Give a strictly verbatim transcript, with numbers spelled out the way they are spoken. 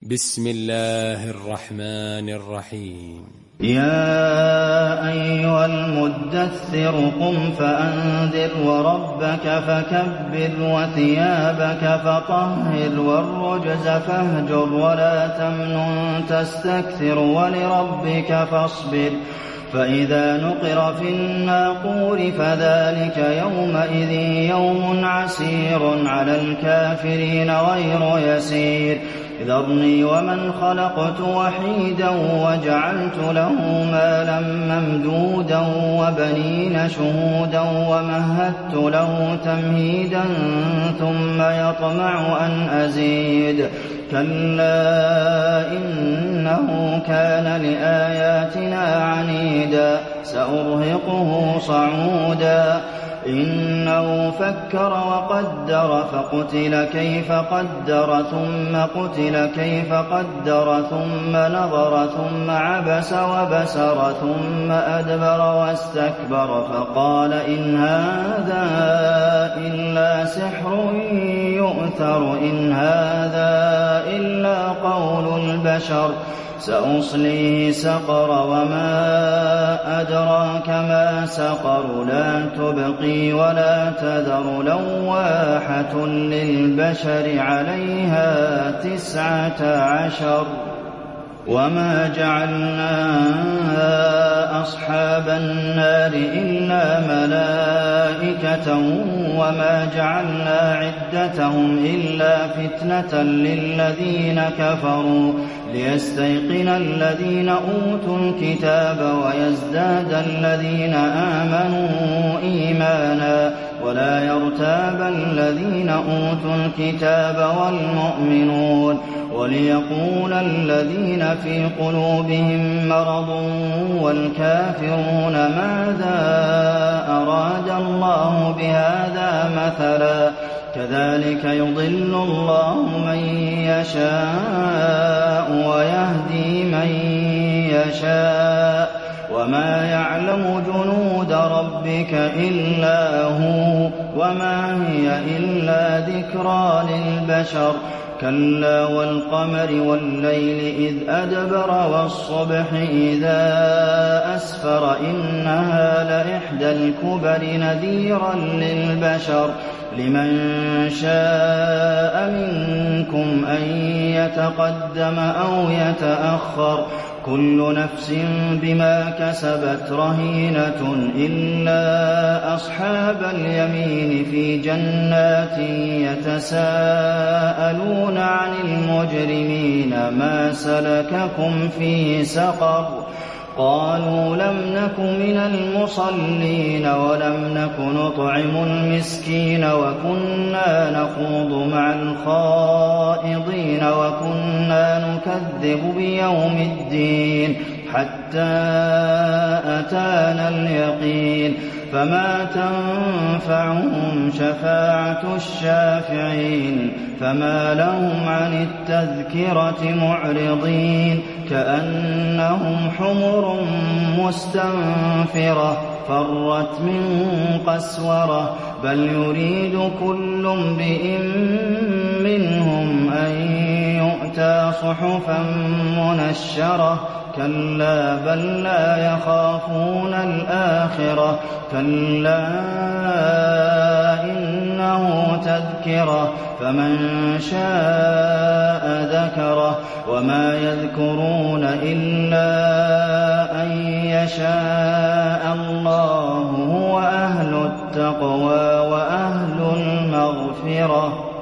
بسم الله الرحمن الرحيم. يا أيها المدثر قم فأنذر وربك فكبر وثيابك فطهر والرجز فاهجر ولا تمنن تستكثر ولربك فاصبر فإذا نقر في الناقور فذلك يومئذ يوم عسير على الكافرين غير يسير ذرني ومن خلقت وحيدا وجعلت له مالا ممدودا وبنين شهودا ومهدت له تمهيدا ثم يطمع أن أزيد كلا إنه كان لآياتنا عنيدا سأرهقه صعودا إنه فكر وقدر فقتل كيف قدر ثم قتل كيف قدر ثم نظر ثم عبس وبسر ثم أدبر واستكبر فقال إن هذا إلا سحر يؤثر إن هذا إلا قول البشر سأصليه سقر وما أدراك ما سقر لا تبقي ولا تذر لواحة للبشر عليها تسعة عشر وما جعلنا أصحاب النار إلا ملائكة وما جعلنا عدتهم إلا فتنة للذين كفروا ليستيقن الذين أوتوا الكتاب ويزداد الذين آمنوا إيمانا ولا يرتاب الذين أوتوا الكتاب والمؤمنون وليقول الذين في قلوبهم مرض والكافرون ماذا أراد الله بهذا مثلا كذلك يضل الله من يشاء ويهدي من يشاء وما يعلم جنود ربك إلا هو وما هي إلا ذكرى للبشر كلا والقمر والليل إذ أدبر والصبح إذا أسفر إنها لإحدى الكبر نذيرا للبشر لمن شاء منكم أن يتقدم أو يتأخر كل نفس بما كسبت رهينة إلا أصحاب اليمين في جنات يتساءلون عن المجرمين ما سلككم في سقر قالوا لم نك من المصلين ولم نك نطعم المسكين وكنا نخوض مع الخائضين وكنا نكذب بيوم الدين حتى أتانا اليقين فما تنفعهم شفاعة الشافعين فما لهم عن التذكرة معرضين كأنهم حمر مستنفرة فرت من قسورة بل يريد كل امرئ منهم أن يؤتى صحفا منشرة كلا بل لا يخافون الآخرة كلا إنه تذكرة فمن شاء ذكره وما يذكرون إلا أن يشاء الله هو أهل التقوى وأهل المغفرة.